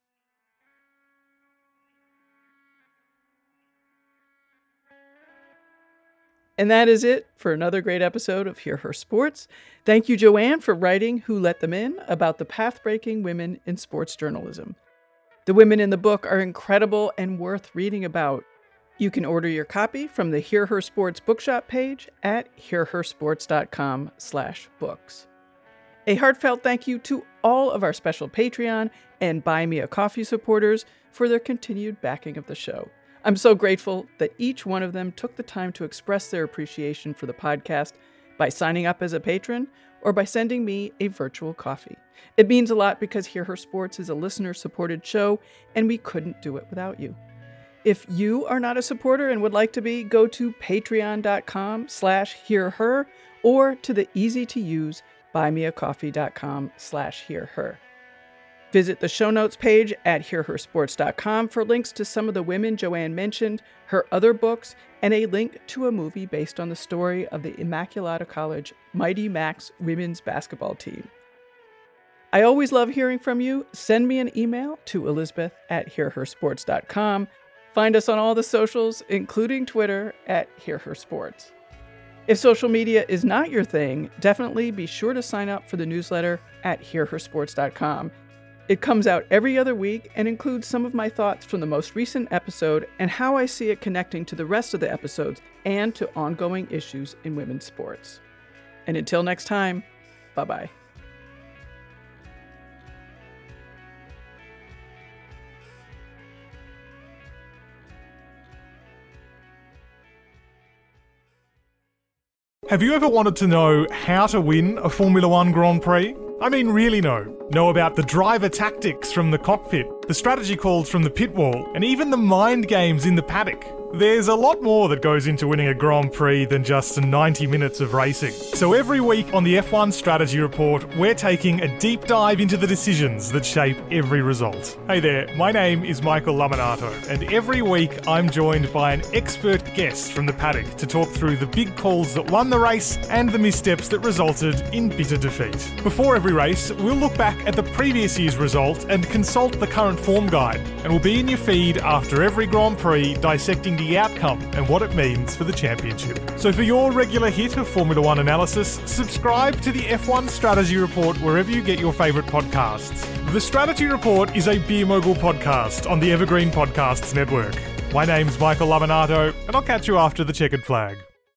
And that is it for another great episode of Hear Her Sports. Thank you, Joanne, for writing Who Let Them In about the path-breaking women in sports journalism. The women in the book are incredible and worth reading about. You can order your copy from the Hear Her Sports bookshop page at hearhersports.com slash books. A heartfelt thank you to all of our special Patreon and Buy Me a Coffee supporters for their continued backing of the show. I'm so grateful that each one of them took the time to express their appreciation for the podcast by signing up as a patron or by sending me a virtual coffee. It means a lot because Hear Her Sports is a listener-supported show, and we couldn't do it without you. If you are not a supporter and would like to be, go to patreon.com slash hearher or to the easy-to-use buymeacoffee.com slash hearher. Visit the show notes page at hear her sports dot com for links to some of the women Joanne mentioned, her other books, and a link to a movie based on the story of the Immaculata College Mighty Macs women's basketball team. I always love hearing from you. Send me an email to elizabeth at hear her sports dot com. Find us on all the socials, including Twitter at Hear Her Sports. If social media is not your thing, definitely be sure to sign up for the newsletter at hear her sports dot com. It comes out every other week and includes some of my thoughts from the most recent episode and how I see it connecting to the rest of the episodes and to ongoing issues in women's sports. And until next time, bye-bye. Have you ever wanted to know how to win a Formula One Grand Prix? I mean really know. Know about the driver tactics from the cockpit, the strategy calls from the pit wall, and even the mind games in the paddock. There's a lot more that goes into winning a Grand Prix than just ninety minutes of racing. So every week on the F one Strategy Report, we're taking a deep dive into the decisions that shape every result. Hey there, my name is Michael Laminato, and every week I'm joined by an expert guest from the paddock to talk through the big calls that won the race and the missteps that resulted in bitter defeat. Before every race, we'll look back at the previous year's result and consult the current form guide, and we'll be in your feed after every Grand Prix dissecting the outcome and what it means for the championship. So for your regular hit of Formula One analysis, subscribe to the F one Strategy Report wherever you get your favourite podcasts. The Strategy Report is a Beer Mogul podcast on the Evergreen Podcasts Network. My name's Michael Laminato, and I'll catch you after the checkered flag.